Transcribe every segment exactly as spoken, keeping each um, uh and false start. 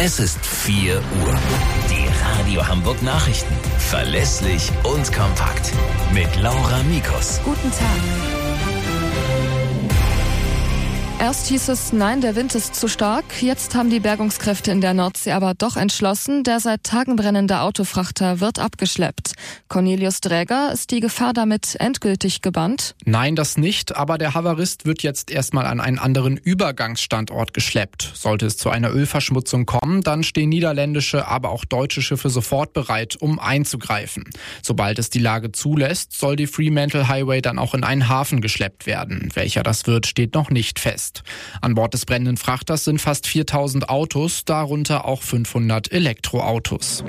Es ist vier Uhr. Die Radio Hamburg Nachrichten. Verlässlich und kompakt. Mit Laura Mikus. Guten Tag. Erst hieß es, nein, der Wind ist zu stark. Jetzt haben die Bergungskräfte in der Nordsee aber doch entschlossen, der seit Tagen brennende Autofrachter wird abgeschleppt. Cornelius Dräger, ist die Gefahr damit endgültig gebannt? Nein, das nicht, aber der Havarist wird jetzt erstmal an einen anderen Übergangsstandort geschleppt. Sollte es zu einer Ölverschmutzung kommen, dann stehen niederländische, aber auch deutsche Schiffe sofort bereit, um einzugreifen. Sobald es die Lage zulässt, soll die Fremantle Highway dann auch in einen Hafen geschleppt werden. Welcher das wird, steht noch nicht fest. An Bord des brennenden Frachters sind fast viertausend Autos, darunter auch fünfhundert Elektroautos.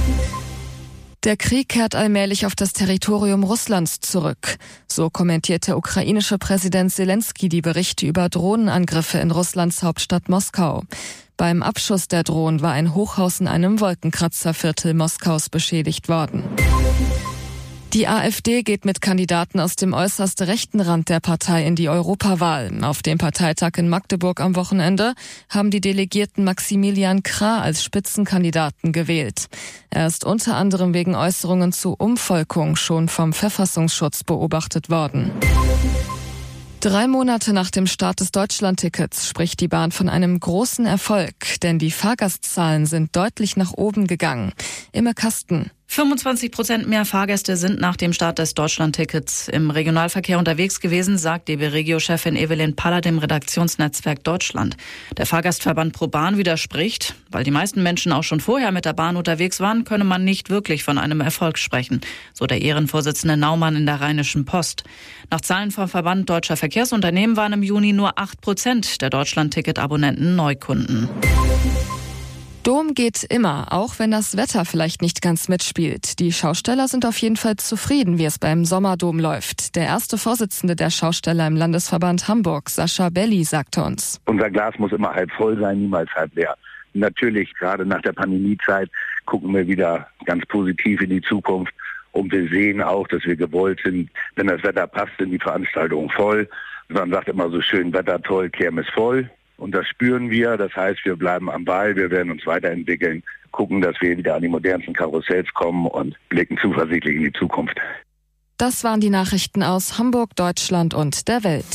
Der Krieg kehrt allmählich auf das Territorium Russlands zurück. So kommentiert der ukrainische Präsident Selenskyj die Berichte über Drohnenangriffe in Russlands Hauptstadt Moskau. Beim Abschuss der Drohnen war ein Hochhaus in einem Wolkenkratzerviertel Moskaus beschädigt worden. Die AfD geht mit Kandidaten aus dem äußerst rechten Rand der Partei in die Europawahl. Auf dem Parteitag in Magdeburg am Wochenende haben die Delegierten Maximilian Krah als Spitzenkandidaten gewählt. Er ist unter anderem wegen Äußerungen zu Umvolkung schon vom Verfassungsschutz beobachtet worden. Drei Monate nach dem Start des Deutschlandtickets spricht die Bahn von einem großen Erfolg, denn die Fahrgastzahlen sind deutlich nach oben gegangen. Imme Kasten. fünfundzwanzig Prozent mehr Fahrgäste sind nach dem Start des Deutschlandtickets im Regionalverkehr unterwegs gewesen, sagt D B Regio-Chefin Evelyn Paller dem Redaktionsnetzwerk Deutschland. Der Fahrgastverband ProBahn widerspricht. Weil die meisten Menschen auch schon vorher mit der Bahn unterwegs waren, könne man nicht wirklich von einem Erfolg sprechen, so der Ehrenvorsitzende Naumann in der Rheinischen Post. Nach Zahlen vom Verband Deutscher Verkehrsunternehmen waren im Juni nur acht Prozent der Deutschlandticket-Abonnenten Neukunden. Dom geht immer, auch wenn das Wetter vielleicht nicht ganz mitspielt. Die Schausteller sind auf jeden Fall zufrieden, wie es beim Sommerdom läuft. Der erste Vorsitzende der Schausteller im Landesverband Hamburg, Sascha Belli, sagte uns: Unser Glas muss immer halb voll sein, niemals halb leer. Natürlich, gerade nach der Pandemiezeit, gucken wir wieder ganz positiv in die Zukunft. Und wir sehen auch, dass wir gewollt sind, wenn das Wetter passt, sind die Veranstaltungen voll. Man sagt immer so schön, Wetter toll, Kirmes voll. Und das spüren wir, das heißt, wir bleiben am Ball, wir werden uns weiterentwickeln, gucken, dass wir wieder an die modernsten Karussells kommen und blicken zuversichtlich in die Zukunft. Das waren die Nachrichten aus Hamburg, Deutschland und der Welt.